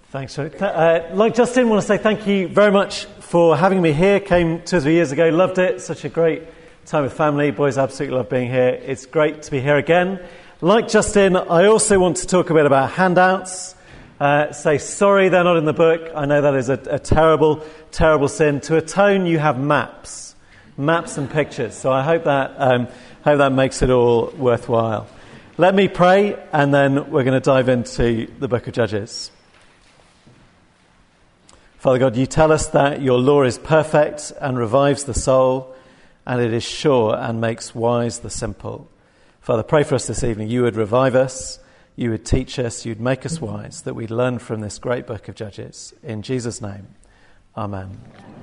Thanks, Rick. Like Justin, I want to say thank you very much for having me here. Came 2 or 3 years ago, loved it. Such a great time with family. Boys absolutely love being here. It's great to be here again. Like Justin, I also want to talk a bit about handouts. Say sorry they're not in the book. I know that is a terrible, terrible sin. To atone, you have maps and pictures. So I hope that makes it all worthwhile. Let me pray, and then we're going to dive into the book of Judges. Father God, you tell us that your law is perfect and revives the soul, and it is sure and makes wise the simple. Father, pray for us this evening. You would revive us, you would teach us, you'd make us wise, that we'd learn from this great book of Judges. In Jesus' name, amen.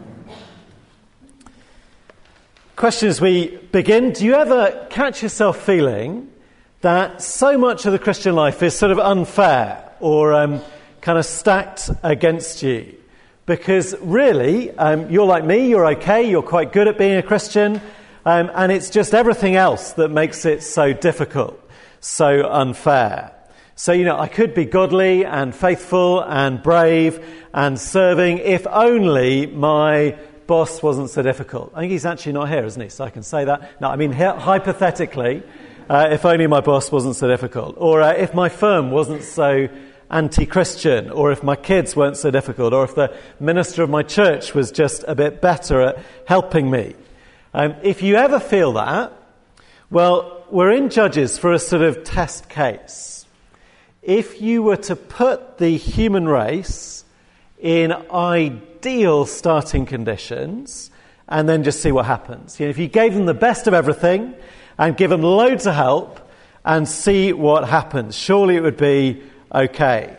Question as we begin, do you ever catch yourself feeling that so much of the Christian life is sort of unfair or kind of stacked against you? Because really, you're like me, you're okay, you're quite good at being a Christian, and it's just everything else that makes it so difficult, so unfair. So, I could be godly and faithful and brave and serving if only my boss wasn't so difficult. I think he's actually not here, isn't he? So I can say that. No, I mean, hypothetically, if only my boss wasn't so difficult. Or if my firm wasn't so anti-Christian, or if my kids weren't so difficult, or if the minister of my church was just a bit better at helping me. If you ever feel that, well, we're in Judges for a sort of test case. If you were to put the human race in ideal starting conditions and then just see what happens. If you gave them the best of everything and give them loads of help and see what happens, surely it would be okay.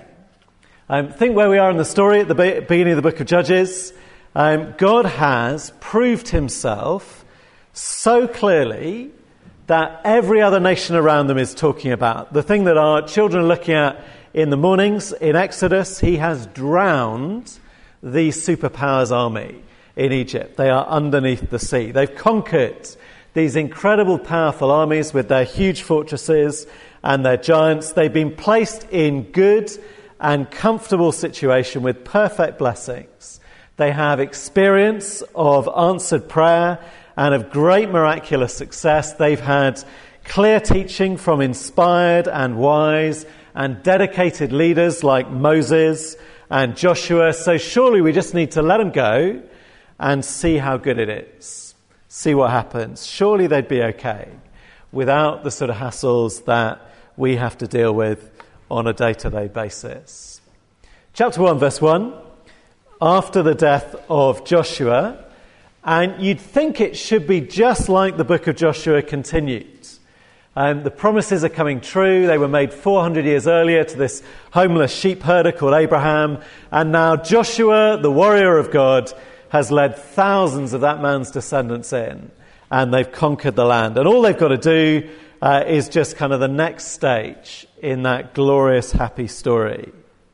Think where we are in the story at the beginning of the book of Judges. God has proved himself so clearly that every other nation around them is talking about. The thing that our children are looking at in the mornings in Exodus, he has drowned the superpowers army in Egypt. They are underneath the sea. They've conquered these incredible, powerful armies with their huge fortresses and their giants. They've been placed in good and comfortable situation with perfect blessings. They have experience of answered prayer and of great miraculous success. They've had clear teaching from inspired and wise and dedicated leaders like Moses and Joshua. So surely we just need to let them go and see how good it is. See what happens. Surely they'd be okay without the sort of hassles that we have to deal with on a day-to-day basis. Chapter 1, verse 1, after the death of Joshua, and you'd think it should be just like the book of Joshua continued. The promises are coming true. They were made 400 years earlier to this homeless sheep herder called Abraham, and now Joshua, the warrior of God, has led thousands of that man's descendants in, and they've conquered the land. And all they've got to do is just kind of the next stage in that glorious, happy story.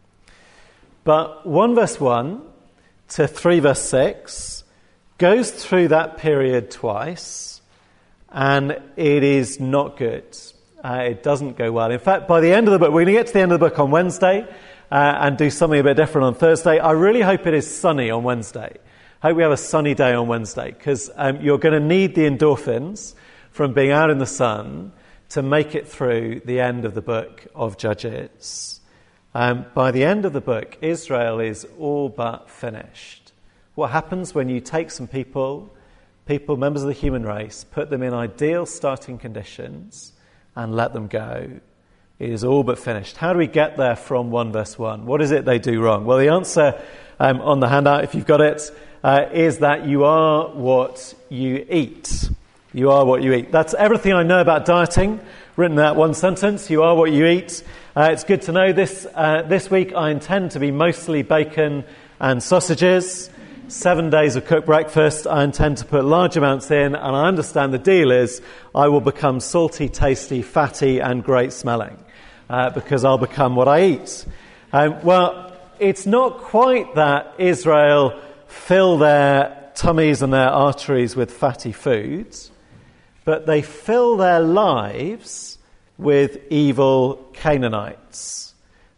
But 1 verse 1 to 3 verse 6 goes through that period twice, and it is not good. It doesn't go well. In fact, by the end of the book, we're going to get to the end of the book on Wednesday and do something a bit different on Thursday. I really hope it is sunny on Wednesday. I hope we have a sunny day on Wednesday, because you're going to need the endorphins from being out in the sun to make it through the end of the book of Judges. By the end of the book, Israel is all but finished. What happens when you take some people, members of the human race, put them in ideal starting conditions and let them go? It is all but finished. How do we get there from 1 verse 1? What is it they do wrong? Well, the answer on the handout, if you've got it, is that you are what you eat. You are what you eat. That's everything I know about dieting, written in that one sentence. You are what you eat. It's good to know this week I intend to be mostly bacon and sausages. 7 days of cooked breakfast. I intend to put large amounts in, and I understand the deal is I will become salty, tasty, fatty, and great smelling, because I'll become what I eat. Well, it's not quite that Israel fill their tummies and their arteries with fatty foods, but they fill their lives with evil Canaanites.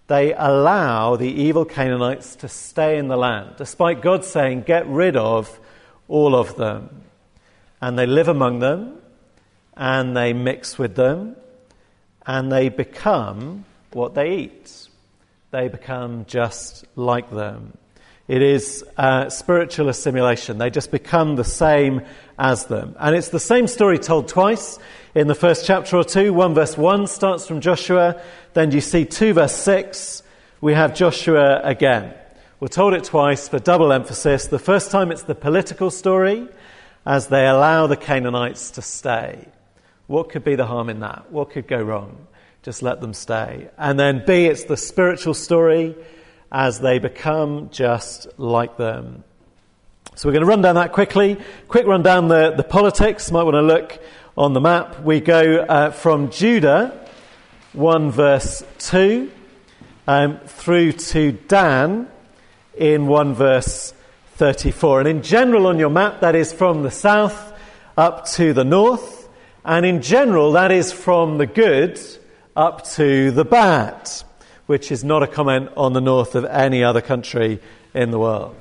they allow the evil Canaanites to stay in the land, despite God saying, get rid of all of them. And they live among them, and they mix with them, and they become what they eat. They become just like them. It is spiritual assimilation. They just become the same as them. And it's the same story told twice in the first chapter or two. 1 verse 1 starts from Joshua. Then you see 2 verse 6. We have Joshua again. We're told it twice for double emphasis. The first time it's the political story as they allow the Canaanites to stay. What could be the harm in that? What could go wrong? Just let them stay. And then B, it's the spiritual story as they become just like them. So we're going to run down that quickly. Quick run down the politics. Might want to look on the map. We go from Judah, 1 verse 2, through to Dan in 1 verse 34. And in general on your map, that is from the south up to the north. And in general, that is from the good up to the bad, which is not a comment on the north of any other country in the world.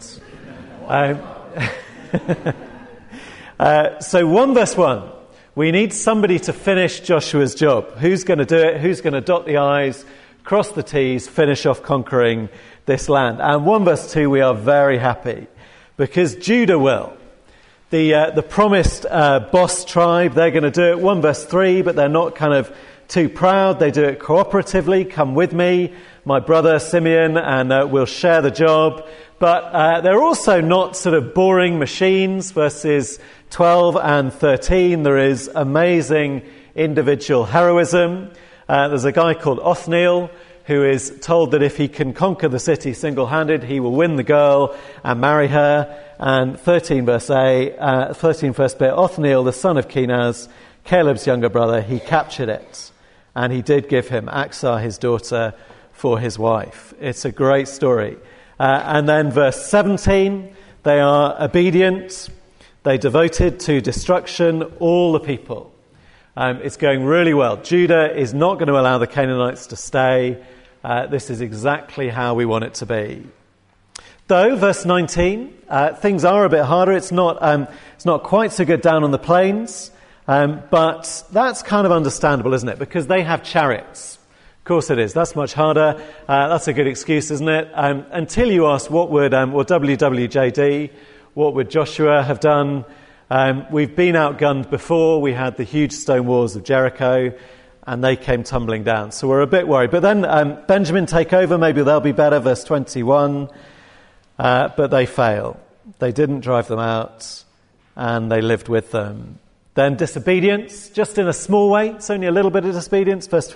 So 1 verse 1. We need somebody to finish Joshua's job. Who's going to do it? Who's going to dot the I's, cross the T's, finish off conquering this land? And 1 verse 2, we are very happy because Judah will. The promised boss tribe, they're going to do it. 1 verse 3, but they're not kind of too proud. They do it cooperatively. Come with me, my brother Simeon, and we'll share the job. But they're also not sort of boring machines. Verses 12 and 13, there is amazing individual heroism. There's a guy called Othniel who is told that if he can conquer the city single-handed, he will win the girl and marry her. And 13 verse first bit, Othniel, the son of Kenaz, Caleb's younger brother, he captured it. And he did give him Aksah, his daughter, for his wife. It's a great story. And then verse 17, they are obedient. They devoted to destruction all the people. It's going really well. Judah is not going to allow the Canaanites to stay. This is exactly how we want it to be. Though, verse 19, things are a bit harder. It's not quite so good down on the plains. But that's kind of understandable, isn't it? Because they have chariots. Of course it is. That's much harder. That's a good excuse, isn't it? Until you ask what would WWJD, what would Joshua have done? We've been outgunned before. We had the huge stone walls of Jericho, and they came tumbling down. So we're a bit worried. But then Benjamin take over. Maybe they'll be better. Verse 21. But they fail. They didn't drive them out, and they lived with them. Then disobedience, just in a small way. It's only a little bit of disobedience. Verse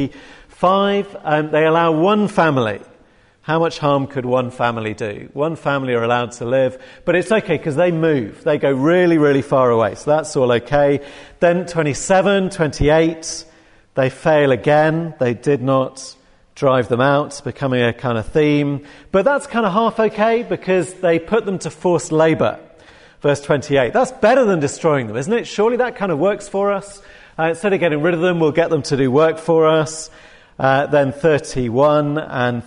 25, they allow one family. How much harm could one family do? One family are allowed to live, but it's okay because they move. They go really, really far away, so that's all okay. Then 27, 28, they fail again. They did not drive them out, becoming a kind of theme. But that's kind of half okay because they put them to forced labour. Verse 28. That's better than destroying them, isn't it? Surely that kind of works for us. Instead of getting rid of them, we'll get them to do work for us. Then 31 and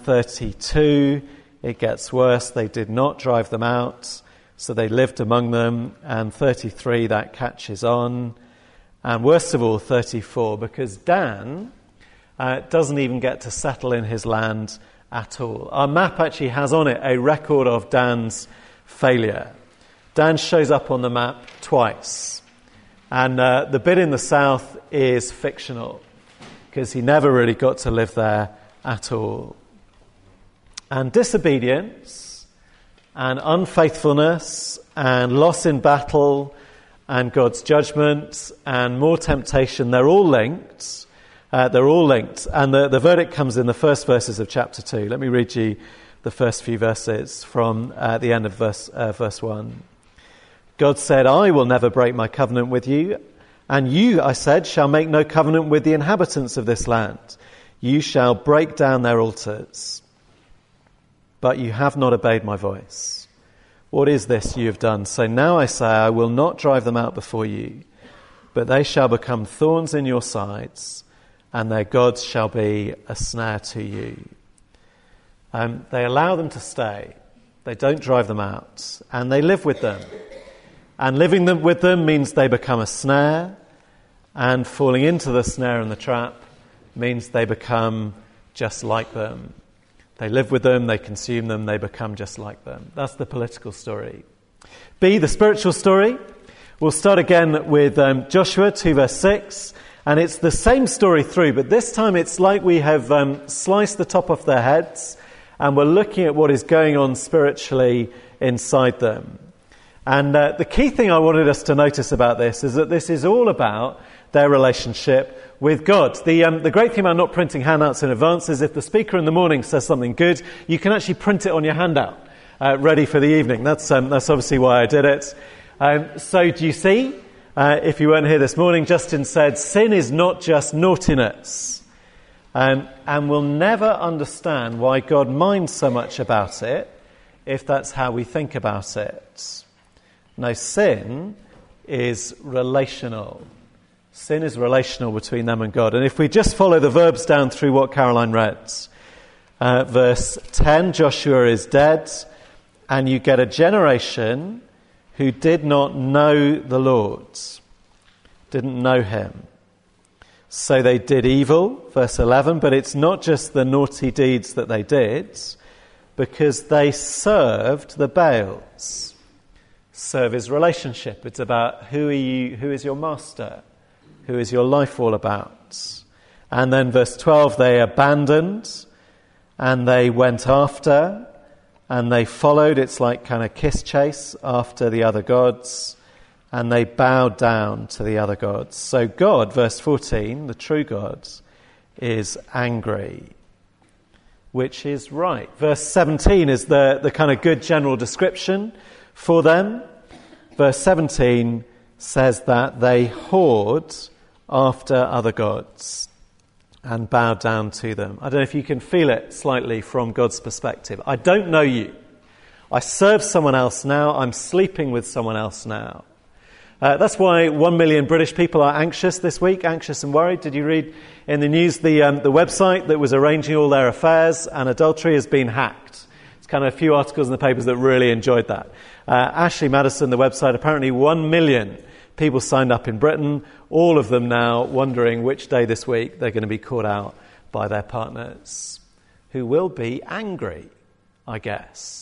32, it gets worse. They did not drive them out, so they lived among them. And 33, that catches on. And worst of all, 34, because Dan doesn't even get to settle in his land at all. Our map actually has on it a record of Dan's failure. Dan shows up on the map twice. And the bit in the south is fictional because he never really got to live there at all. And disobedience and unfaithfulness and loss in battle and God's judgment and more temptation, they're all linked. And the verdict comes in the first verses of chapter 2. Let me read you the first few verses from the end of verse 1. God said, I will never break my covenant with you, and you, I said, shall make no covenant with the inhabitants of this land. You shall break down their altars. But you have not obeyed my voice. What is this you have done? So now I say, I will not drive them out before you, but they shall become thorns in your sides, and their gods shall be a snare to you. They allow them to stay. They don't drive them out. And they live with them. And living with them means they become a snare. And falling into the snare and the trap means they become just like them. They live with them, they consume them, they become just like them. That's the political story. B, the spiritual story. We'll start again with Joshua 2 verse 6. And it's the same story through, but this time it's like we have sliced the top off their heads and we're looking at what is going on spiritually inside them. And the key thing I wanted us to notice about this is that this is all about their relationship with God. The great thing about not printing handouts in advance is if the speaker in the morning says something good, you can actually print it on your handout, ready for the evening. That's obviously why I did it. So do you see, if you weren't here this morning, Justin said, sin is not just naughtiness. And we'll never understand why God minds so much about it if that's how we think about it. No, sin is relational. Sin is relational between them and God. And if we just follow the verbs down through what Caroline read, verse 10, Joshua is dead, and you get a generation who did not know the Lord, didn't know him. So they did evil, verse 11, but it's not just the naughty deeds that they did, because they served the Baals. Serve is relationship. It's about who are you, who is your master, who is your life all about. And then verse 12, they abandoned and they went after and they followed. It's like kind of kiss chase after the other gods, and they bowed down to the other gods. So God, verse 14, the true God, is angry, which is right. Verse 17 is the kind of good general description for them. Verse 17 says that they whored after other gods and bowed down to them. I don't know if you can feel it slightly from God's perspective. I don't know you. I serve someone else now. I'm sleeping with someone else now. That's why 1 million British people are anxious this week, anxious and worried. Did you read in the news the website that was arranging all their affairs and adultery has been hacked? It's kind of a few articles in the papers that really enjoyed that. Ashley Madison, the website, apparently 1 million people signed up in Britain, all of them now wondering which day this week they're going to be caught out by their partners, who will be angry, I guess.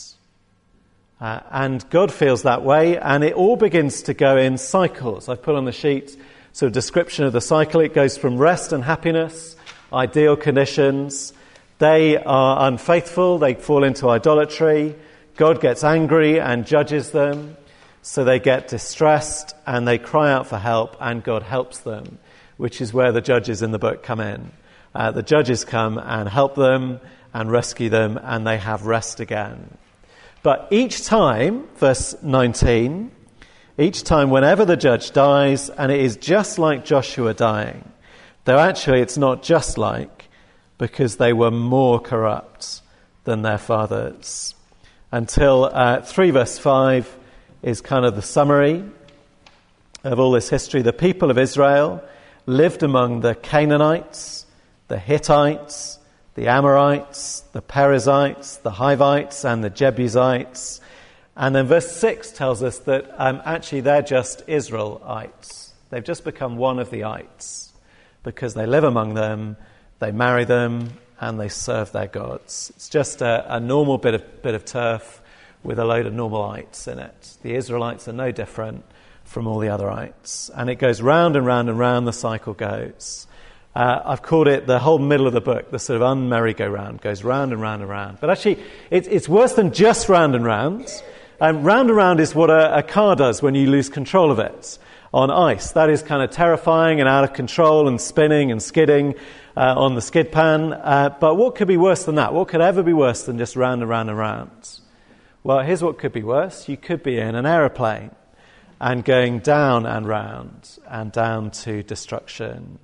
And God feels that way, and it all begins to go in cycles. I've put on the sheet sort of description of the cycle. It goes from rest and happiness, ideal conditions. They are unfaithful, they fall into idolatry. God gets angry and judges them. So they get distressed and they cry out for help, and God helps them, which is where the judges in the book come in. The judges come and help them and rescue them, and they have rest again. But each time, verse 19, each time whenever the judge dies, and it is just like Joshua dying, though actually it's not just like, because they were more corrupt than their fathers. Until 3 verse 5 is kind of the summary of all this history. The people of Israel lived among the Canaanites, the Hittites, the Amorites, the Perizzites, the Hivites, and the Jebusites. And then verse 6 tells us that actually they're just Israelites. They've just become one of the ites because they live among them, they marry them, and they serve their gods. It's just a normal bit of turf with a load of normal ites in it. The Israelites are no different from all the other ites. And it goes round and round and round, the cycle goes. I've called it the whole middle of the book, the sort of un-merry-go-round, goes round and round and round. But actually, it's worse than just round and round. Round and round is what a car does when you lose control of it on ice. That is kind of terrifying and out of control and spinning and skidding on the skid pan. But what could be worse than that? What could ever be worse than just round and round and round? Well, here's what could be worse. You could be in an aeroplane and going down and round and down to destruction.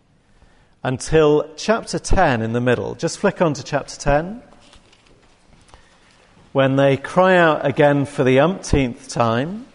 Until chapter 10 in the middle. Just flick on to chapter 10. When they cry out again for the umpteenth time.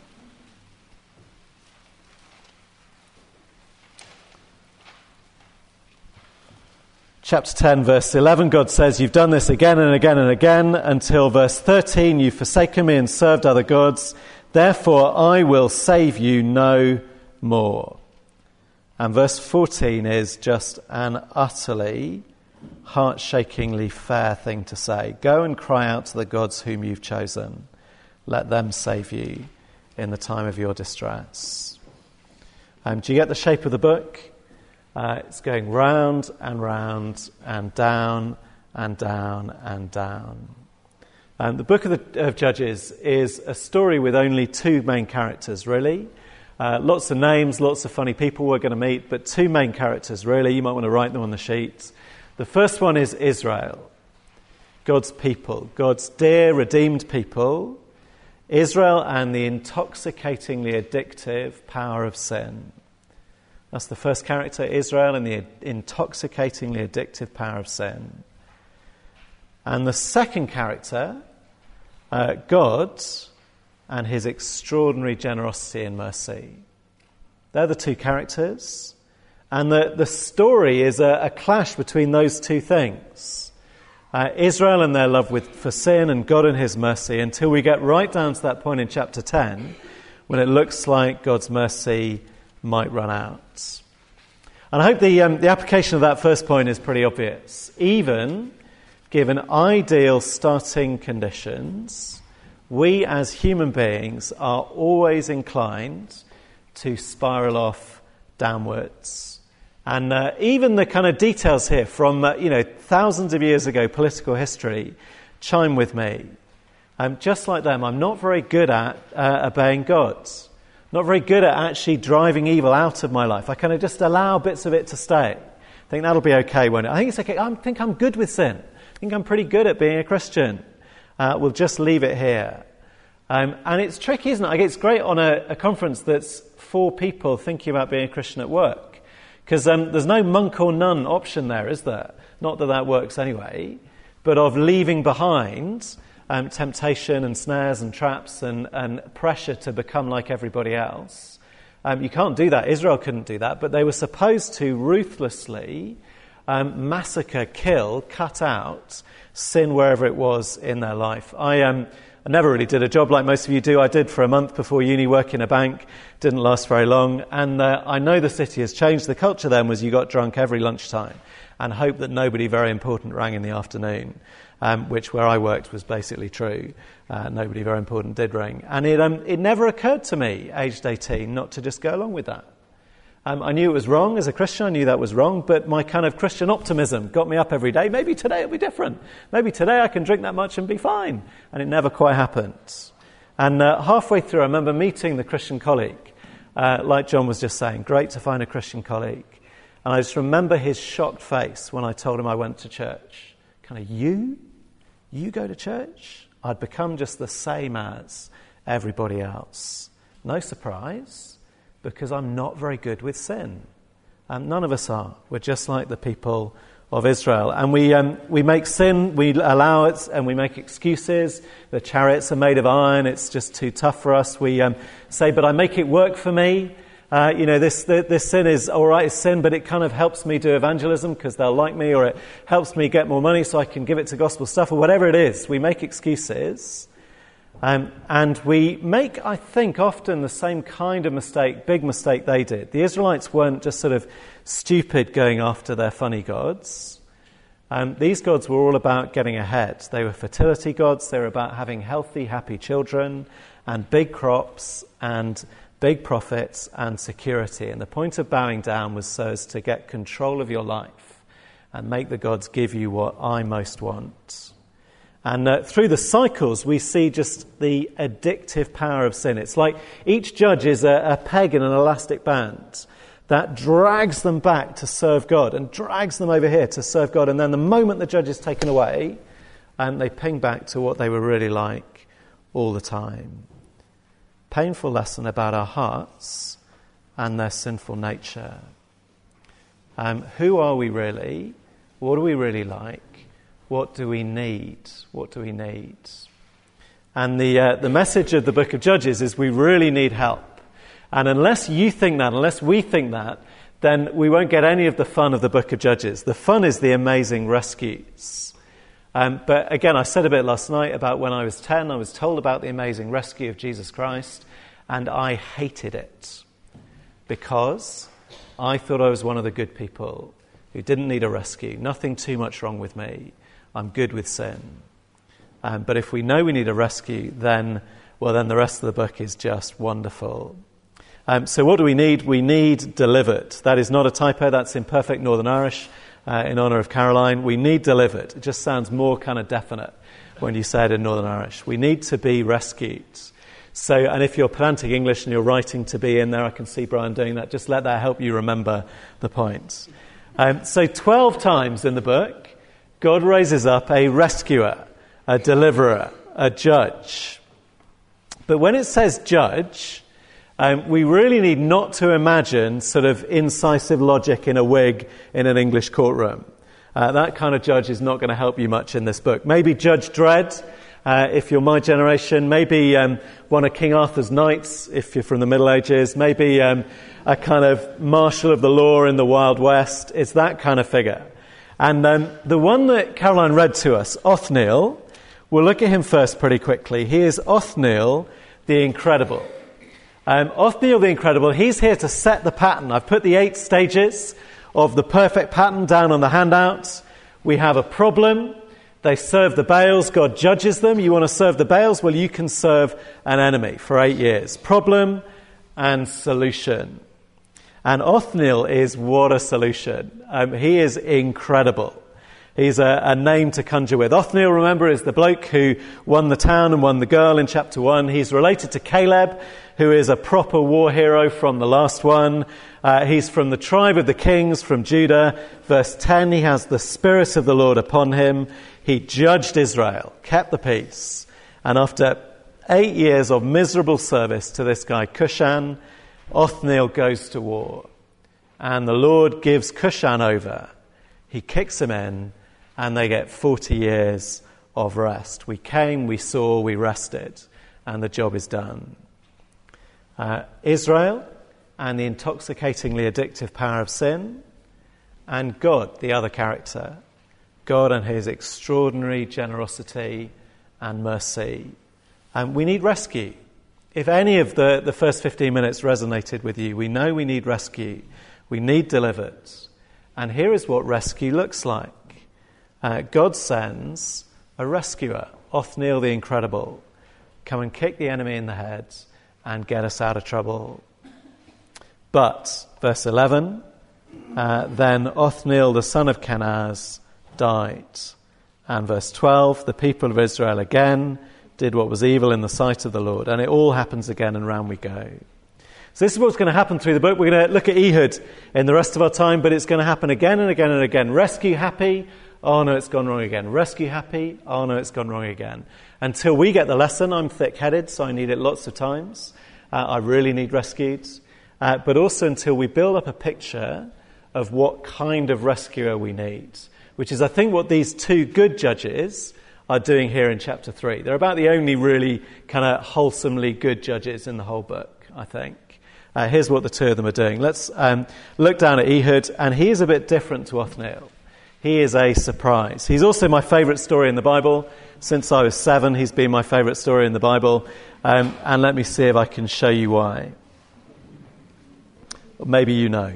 chapter 10, verse 11, God says, you've done this again and again and again, until verse 13, you've forsaken me and served other gods. Therefore, I will save you no more. And verse 14 is just an utterly heart-shakingly fair thing to say. Go and cry out to the gods whom you've chosen. Let them save you in the time of your distress. Do you get the shape of the book? It's going round and round and down and down and down. The book of Judges is a story with only two main characters, really. Lots of names, lots of funny people we're going to meet, but two main characters, really. You might want to write them on the sheet. The first one is Israel, God's people, God's dear, redeemed people. Israel and the intoxicatingly addictive power of sin. That's the first character, Israel and the intoxicatingly addictive power of sin. And the second character, God and his extraordinary generosity and mercy. They're the two characters. And the story is a clash between those two things. Israel and their love for sin, and God and his mercy, until we get right down to that point in chapter 10 when it looks like God's mercy might run out. And I hope the application of that first point is pretty obvious. Even given ideal starting conditions, we as human beings are always inclined to spiral off downwards. And even the kind of details here from thousands of years ago, political history, chime with me. Just like them, I'm not very good at obeying God. Not very good at actually driving evil out of my life. I kind of just allow bits of it to stay. I think that'll be okay, won't it? I think it's okay. I think I'm good with sin. I think I'm pretty good at being a Christian. We'll just leave it here. And it's tricky, isn't it? It's great on a conference that's for people thinking about being a Christian at work. Because there's no monk or nun option there, is there? Not that works anyway. But of leaving behind temptation and snares and traps and pressure to become like everybody else. You can't do that. Israel couldn't do that. But they were supposed to ruthlessly massacre, kill, cut out sin wherever it was in their life. I never really did a job like most of you do. I did for a month before uni, work in a bank. Didn't last very long. And I know the city has changed. The culture then was you got drunk every lunchtime and hoped that nobody very important rang in the afternoon, which where I worked was basically true. Nobody very important did ring. And it never occurred to me, aged 18, not to just go along with that. I knew it was wrong as a Christian. I knew that was wrong, but my kind of Christian optimism got me up every day. Maybe today it'll be different. Maybe today I can drink that much and be fine. And it never quite happened. And halfway through, I remember meeting the Christian colleague, like John was just saying. Great to find a Christian colleague. And I just remember his shocked face when I told him I went to church. Kind of, you go to church? I'd become just the same as everybody else. No surprise. Because I'm not very good with sin. None of us are. We're just like the people of Israel. And we make sin, we allow it, and we make excuses. The chariots are made of iron, it's just too tough for us. We say, but I make it work for me. This sin is all right, it's sin, but it kind of helps me do evangelism because they'll like me, or it helps me get more money so I can give it to gospel stuff, or whatever it is. We make excuses. And we make, I think, often the same kind of mistake, big mistake they did. The Israelites weren't just sort of stupid going after their funny gods. These gods were all about getting ahead. They were fertility gods. They were about having healthy, happy children and big crops and big profits and security. And the point of bowing down was so as to get control of your life and make the gods give you what I most want. And through the cycles, we see just the addictive power of sin. It's like each judge is a peg in an elastic band that drags them back to serve God and drags them over here to serve God. And then the moment the judge is taken away, they ping back to what they were really like all the time. Painful lesson about our hearts and their sinful nature. Who are we really? What are we really like? What do we need? What do we need? And the message of the book of Judges is we really need help. And unless you think that, unless we think that, then we won't get any of the fun of the book of Judges. The fun is the amazing rescues. But again, I said a bit last night about when I was 10, I was told about the amazing rescue of Jesus Christ, and I hated it because I thought I was one of the good people who didn't need a rescue. Nothing too much wrong with me. I'm good with sin. But if we know we need a rescue, then the rest of the book is just wonderful. So what do we need? We need delivered. That is not a typo. That's in perfect Northern Irish in honour of Caroline. We need delivered. It just sounds more kind of definite when you say it in Northern Irish. We need to be rescued. So, and if you're pedantic English and you're writing to be in there, I can see Brian doing that. Just let that help you remember the point. So 12 times in the book, God raises up a rescuer, a deliverer, a judge. But when it says judge, we really need not to imagine sort of incisive logic in a wig in an English courtroom. That kind of judge is not going to help you much in this book. Maybe Judge Dredd, if you're my generation. Maybe one of King Arthur's knights, if you're from the Middle Ages. Maybe a kind of marshal of the law in the Wild West. It's that kind of figure. And the one that Caroline read to us, Othniel, we'll look at him first pretty quickly. He is Othniel the Incredible. Othniel the Incredible, he's here to set the pattern. I've put the 8 stages of the perfect pattern down on the handout. We have a problem. They serve the Baals. God judges them. You want to serve the Baals? Well, you can serve an enemy for 8 years. Problem and solution. And Othniel is what a solution. He is incredible. He's a name to conjure with. Othniel, remember, is the bloke who won the town and won the girl in chapter 1. He's related to Caleb, who is a proper war hero from the last one. He's from the tribe of the kings from Judah. Verse 10, he has the Spirit of the Lord upon him. He judged Israel, kept the peace. And after 8 years of miserable service to this guy Cushan, Othniel goes to war. And the Lord gives Cushan over. He kicks him in, and they get 40 years of rest. We came, we saw, we rested, and the job is done. Israel and the intoxicatingly addictive power of sin, and God, the other character. God and his extraordinary generosity and mercy. And we need rescue. If any of the first 15 minutes resonated with you, we know we need rescue. We need delivered. And here is what rescue looks like. God sends a rescuer, Othniel the Incredible, come and kick the enemy in the head and get us out of trouble. But, verse 11, then Othniel the son of Kenaz died. And verse 12, the people of Israel again did what was evil in the sight of the Lord. And it all happens again, and round we go. So this is what's going to happen through the book. We're going to look at Ehud in the rest of our time, but it's going to happen again and again and again. Rescue happy, oh no, it's gone wrong again. Rescue happy, oh no, it's gone wrong again. Until we get the lesson, I'm thick-headed, so I need it lots of times. I really need rescued. But also until we build up a picture of what kind of rescuer we need, which is, I think, what these 2 good judges are doing here in chapter 3. They're about the only really kind of wholesomely good judges in the whole book, I think. Here's what the 2 of them are doing. Let's look down at Ehud, and he is a bit different to Othniel. He is a surprise. He's also my favourite story in the Bible. Since I was 7, he's been my favourite story in the Bible. And let me see if I can show you why. Or maybe you know.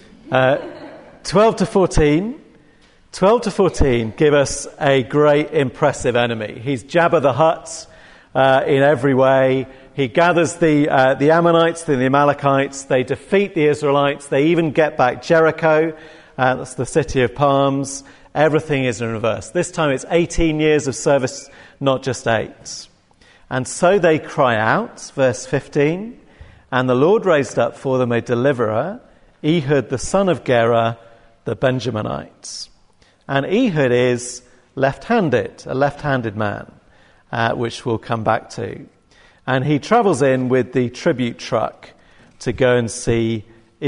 12 to 14 give us a great, impressive enemy. He's Jabba the Hutt in every way. He gathers the Ammonites and the Amalekites. They defeat the Israelites. They even get back Jericho. That's the city of palms. Everything is in reverse. This time it's 18 years of service, not just 8. And so they cry out, verse 15, and the Lord raised up for them a deliverer, Ehud the son of Gera, the Benjaminites. And Ehud is left-handed, a left-handed man, which we'll come back to. And he travels in with the tribute truck to go and see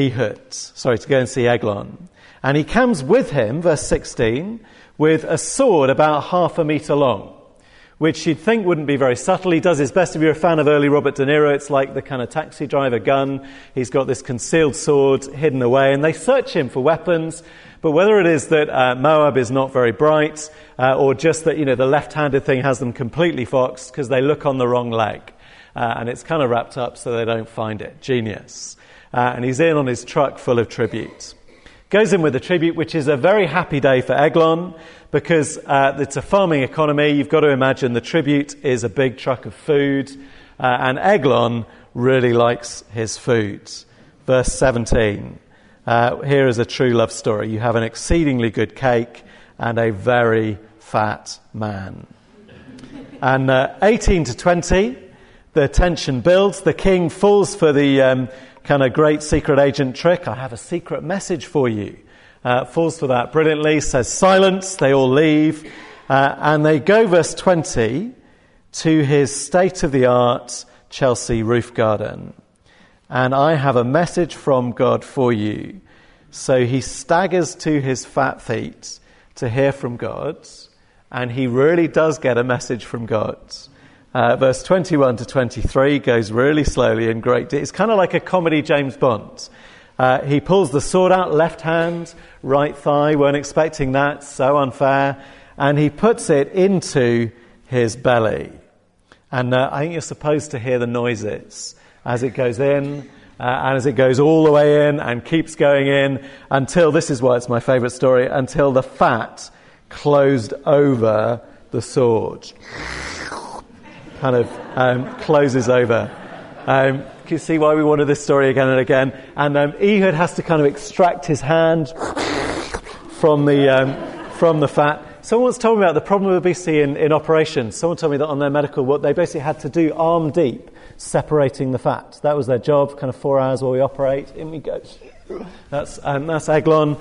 Eglon. And he comes with him, verse 16, with a sword about 1/2 meter long, which you'd think wouldn't be very subtle. He does his best. If you're a fan of early Robert De Niro, it's like the kind of taxi driver gun. He's got this concealed sword hidden away, and they search him for weapons. But whether it is that Moab is not very bright, or just that, the left-handed thing has them completely foxed because they look on the wrong leg. And it's kind of wrapped up so they don't find it. Genius. And he's in on his truck full of tribute. Goes in with the tribute, which is a very happy day for Eglon, because it's a farming economy. You've got to imagine the tribute is a big truck of food, and Eglon really likes his food. Verse 17, here is a true love story. You have an exceedingly good cake and a very fat man. And 18 to 20, the tension builds. The king falls for the kind of great secret agent trick. I have a secret message for you. Falls for that brilliantly, says silence, they all leave, and they go, verse 20, to his state-of-the-art Chelsea roof garden. And I have a message from God for you. So he staggers to his fat feet to hear from God, and he really does get a message from God. Verse 21 to 23 goes really slowly and great. It's kind of like a comedy James Bond. He pulls the sword out, left hand, right thigh, weren't expecting that, so unfair, and he puts it into his belly. And I think you're supposed to hear the noises as it goes in, and as it goes all the way in and keeps going in until, this is why it's my favourite story, until the fat closed over the sword. Kind of closes over. Can you see why we wanted this story again and again? And Ehud has to kind of extract his hand from the fat. Someone once told me about the problem of obesity in operations. Someone told me that on their medical, what they basically had to do arm deep, separating the fat. That was their job, kind of 4 hours while we operate. In we go. That's Eglon.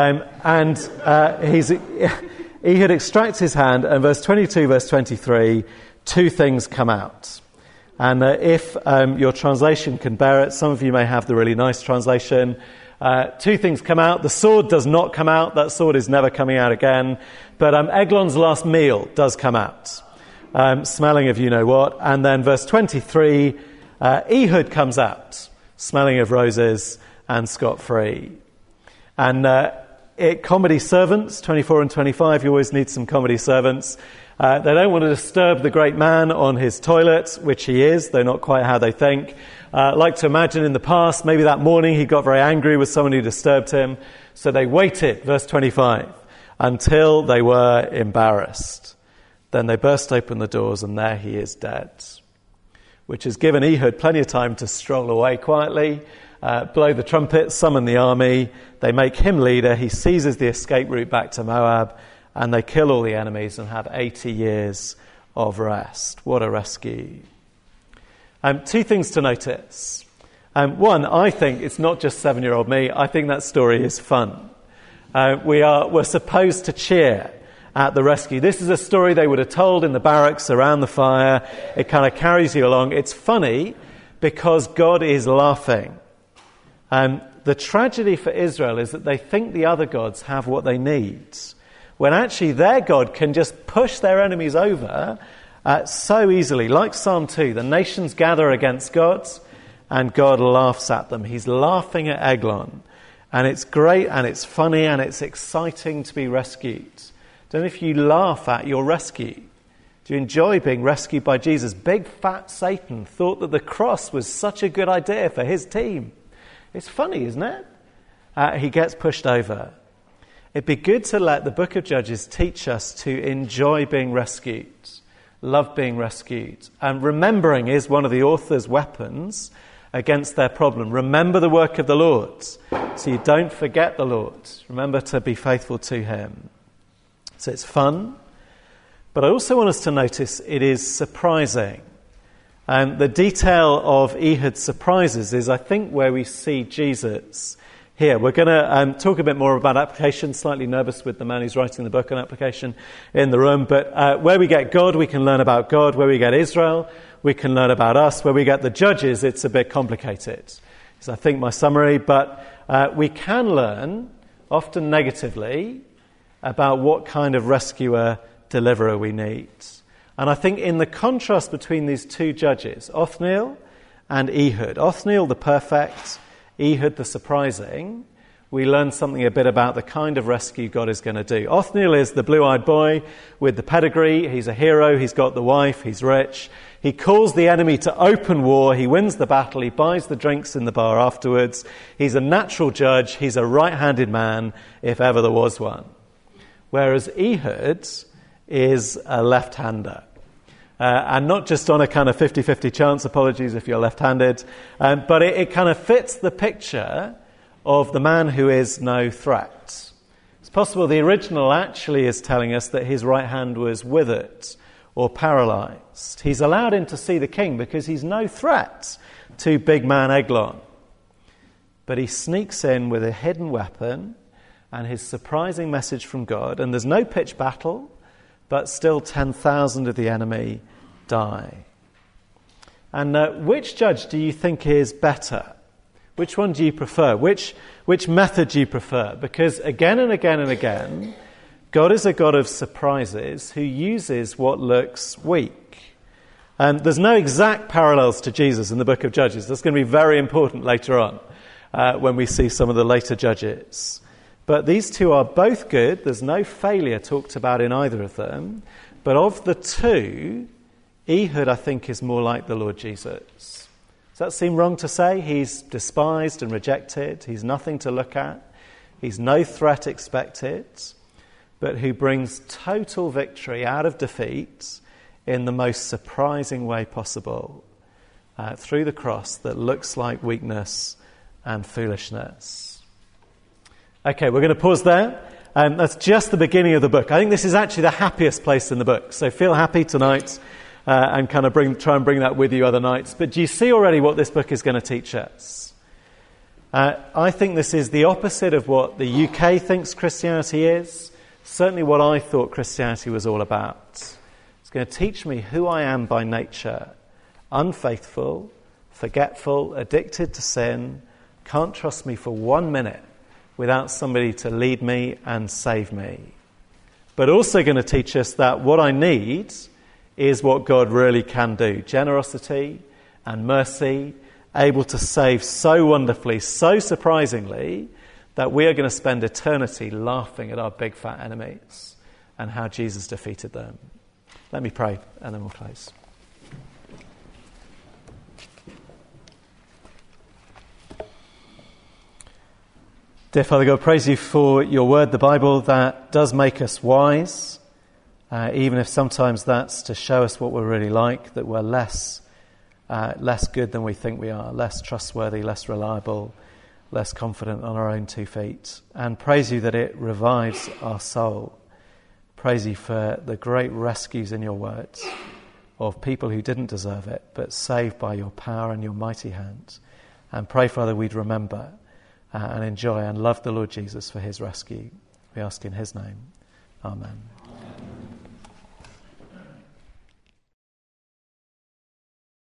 Ehud extracts his hand, and verse 22, verse 23, two things come out. And if your translation can bear it, some of you may have the really nice translation. Two things come out. The sword does not come out. That sword is never coming out again. But Eglon's last meal does come out, smelling of you-know-what. And then verse 23, Ehud comes out, smelling of roses and scot-free. And comedy servants, 24 and 25, you always need some comedy servants. They don't want to disturb the great man on his toilet, which he is, though not quite how they think. Like to imagine in the past, maybe that morning he got very angry with someone who disturbed him. So they waited, verse 25, until they were embarrassed. Then they burst open the doors, and there he is dead. Which has given Ehud plenty of time to stroll away quietly, blow the trumpet, summon the army. They make him leader. He seizes the escape route back to Moab, and they kill all the enemies and have 80 years of rest. What a rescue. Two things to notice. One, I think it's not just 7-year-old me. I think that story is fun. We're supposed to cheer at the rescue. This is a story they would have told in the barracks around the fire. It kind of carries you along. It's funny because God is laughing. The tragedy for Israel is that they think the other gods have what they need, when actually their God can just push their enemies over so easily. Like Psalm 2, the nations gather against God, and God laughs at them. He's laughing at Eglon. And it's great, and it's funny, and it's exciting to be rescued. Don't know if you laugh at your rescue. Do you enjoy being rescued by Jesus? Big fat Satan thought that the cross was such a good idea for his team. It's funny, isn't it? He gets pushed over. It'd be good to let the book of Judges teach us to enjoy being rescued, love being rescued. And remembering is one of the author's weapons against their problem. Remember the work of the Lord, so you don't forget the Lord. Remember to be faithful to him. So it's fun, but I also want us to notice it is surprising. The detail of Ehud's surprises is, I think, where we see Jesus here. We're going to talk a bit more about application. Slightly nervous with the man who's writing the book on application in the room. But where we get God, we can learn about God. Where we get Israel, we can learn about us. Where we get the judges, it's a bit complicated. Is I think my summary. But we can learn, often negatively, about what kind of rescuer, deliverer we need. And I think in the contrast between these two judges, Othniel and Ehud, Othniel the perfect, Ehud the surprising, we learn something a bit about the kind of rescue God is going to do. Othniel is the blue-eyed boy with the pedigree. He's a hero. He's got the wife. He's rich. He calls the enemy to open war. He wins the battle. He buys the drinks in the bar afterwards. He's a natural judge. He's a right-handed man, if ever there was one. Whereas Ehud is a left-hander. And not just on a kind of 50-50 chance, apologies if you're left-handed, but it kind of fits the picture of the man who is no threat. It's possible the original actually is telling us that his right hand was withered or paralyzed. He's allowed in to see the king because he's no threat to big man Eglon. But he sneaks in with a hidden weapon and his surprising message from God, and there's no pitched battle, but still 10,000 of the enemy die. And which judge do you think is better? Which one do you prefer? Which method do you prefer? Because again and again and again, God is a God of surprises who uses what looks weak. There's no exact parallels to Jesus in the book of Judges. That's going to be very important later on when we see some of the later judges. But these two are both good. There's no failure talked about in either of them. But of the two, Ehud, I think, is more like the Lord Jesus. Does that seem wrong to say? He's despised and rejected. He's nothing to look at. He's no threat expected, but who brings total victory out of defeat in the most surprising way possible through the cross that looks like weakness and foolishness. Okay, we're going to pause there. That's just the beginning of the book. I think this is actually the happiest place in the book. So feel happy tonight. And kind of try and bring that with you other nights. But do you see already what this book is going to teach us? I think this is the opposite of what the UK thinks Christianity is. Certainly what I thought Christianity was all about. It's going to teach me who I am by nature. Unfaithful, forgetful, addicted to sin. Can't trust me for 1 minute without somebody to lead me and save me. But also going to teach us that what I need is what God really can do. Generosity and mercy, able to save so wonderfully, so surprisingly, that we are going to spend eternity laughing at our big fat enemies and how Jesus defeated them. Let me pray and then we'll close. Dear Father God, praise you for your word, the Bible, that does make us wise. Even if sometimes that's to show us what we're really like, that we're less good than we think we are, less trustworthy, less reliable, less confident on our own 2 feet. And praise you that it revives our soul. Praise you for the great rescues in your words of people who didn't deserve it, but saved by your power and your mighty hand. And pray, Father, we'd remember and enjoy and love the Lord Jesus for his rescue. We ask in his name. Amen.